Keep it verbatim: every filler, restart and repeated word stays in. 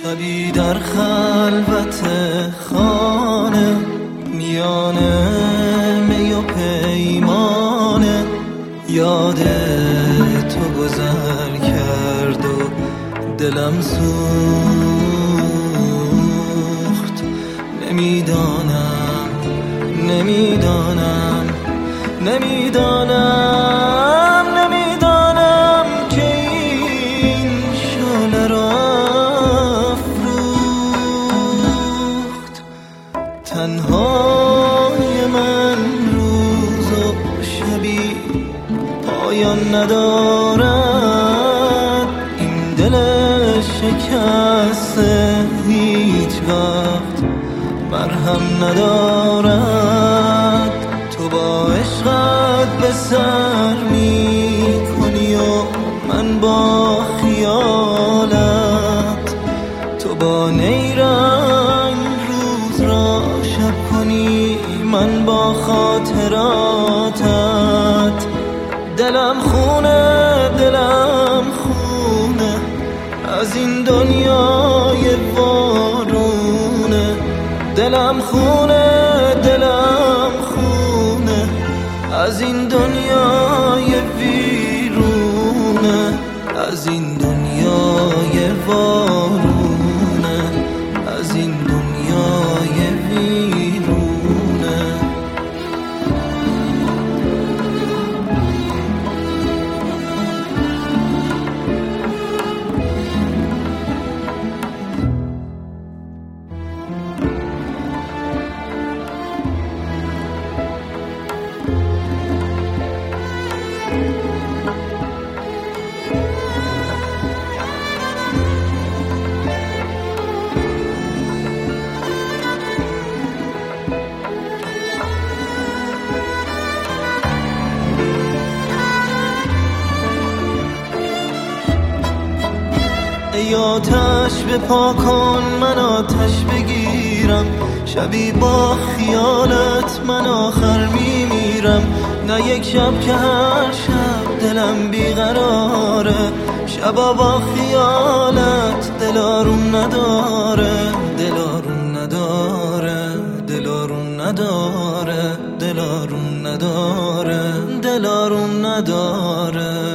شبی در خلوت خانه میانه می و پیمانه یاد تو گذر کرد و دلم سوخت. نمیدانم نمیدانم نمیدانم نمیدانم که این شعله را افروخت. تنهای من روز و شبی پایان ندارد، این دل شکسته هیچ وقت مرهم ندارد. تو با عشقت به سر می کنی و من با خیالت، تو با نیرنگ روز را شب کنی من با خاطراتت. دلم خونه دلم خونه از این دنیای وارونه، دلم خونه دلم خونه از این دنیای ویرونه، از این دنیای وارونه، از این دنیای ویرونه. ای آتش بپا کن من آتش بگیرم، شبی با خیالت من آخر میمیرم. نه یک شب که هر شب دلم بیقراره، شبا با خیالت دلارون نداره، دلارون نداره، دلارون نداره، دلارون نداره، دلارون نداره.